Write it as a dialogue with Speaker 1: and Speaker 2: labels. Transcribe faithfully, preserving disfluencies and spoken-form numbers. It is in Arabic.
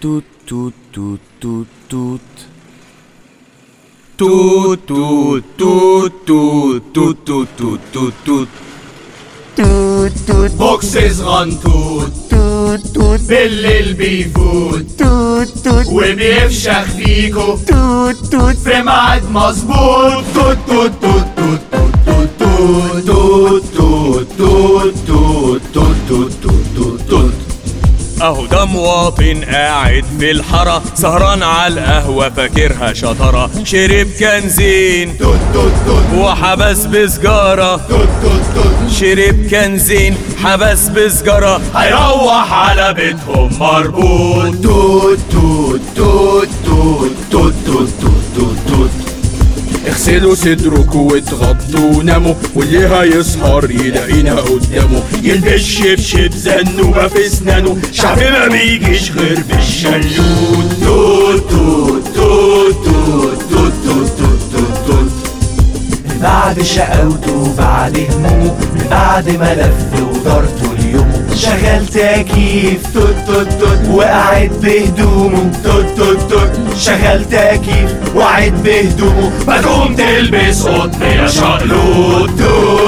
Speaker 1: توت توت توت توت توت
Speaker 2: توت توت توت توت توت توت توت توت توت
Speaker 3: توت توت
Speaker 2: بوكس صغنطوط
Speaker 3: توت توت
Speaker 2: بالليل بيفوت
Speaker 3: توت توت
Speaker 2: وبيفشخ فيكو
Speaker 3: توت توت
Speaker 2: في ميعاد مظبوط. توت توت توت توت توت توت توت توت توت توت توت توت توت توت.
Speaker 4: اهو ده مواطن قاعد في الحارة سهران على القهوة فاكرها شطرة، شرب كنزين
Speaker 2: توت توت توت
Speaker 4: وحبس بسجارة،
Speaker 2: توت توت توت
Speaker 4: شرب كنزين حبس بسجارة، هيروح على بيتهم مربوط.
Speaker 2: توت توت توت توت توت توت توت توت.
Speaker 5: اغسلوا صدركوا واتغطوا وناموا، واللي هيسهر يلاقينا قدامه.
Speaker 2: يلبس شبشب زنوبة في اسنانه، شعب ما بيجيش غير بالشلوت. توت توت توت توت توت توت توت توت توت.
Speaker 6: من بعد شقاوته بعد همومه، من بعد ما لف ودار طول يومه، شغال تكييف توت توت توت وقاعد بهدومه. توت توت توت شغال تكييف وقاعد بهدومه.
Speaker 2: ما تقوم تلبس قطن يا شقلوط. توت